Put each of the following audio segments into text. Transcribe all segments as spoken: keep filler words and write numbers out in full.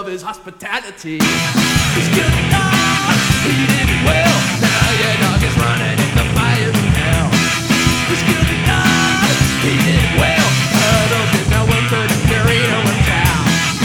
of his hospitality. He's good enough, he did it well. Now your dog is running in the fires of hell. He's good enough, he did it well. Huddled is now one for the burrito and cow.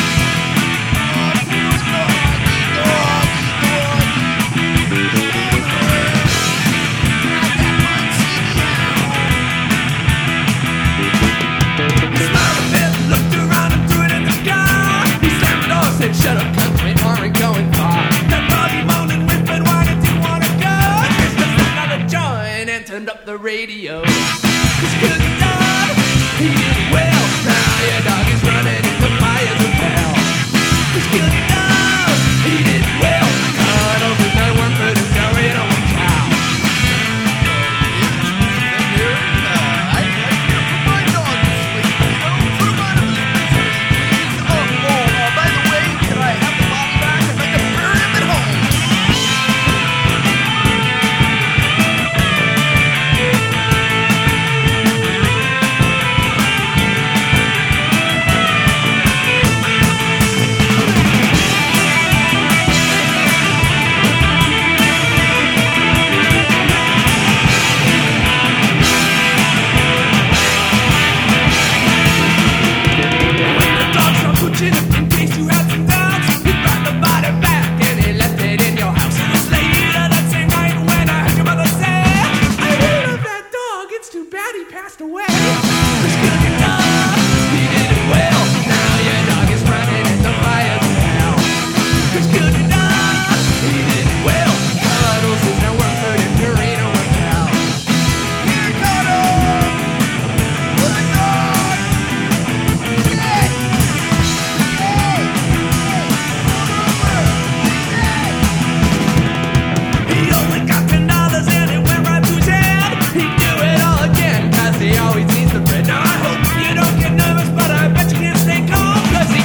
Shut up, cunt, we aren't going far. That doggy moaning, whipping, why did you wanna go? Here's just another joint and turned up the radio. He's good enough, he did it well. Now your dog is running in the fires of hell. He's good enough, he did it well. Cut over that one for the story on a cow. I care for my dog this week. You know, put him on a list, please. Oh, oh, uh, by the way, can I have the body back? I'd like to bury him at home.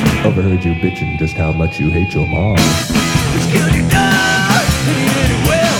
Overheard you bitching just how much you hate your mom. He's good enough, he did it well.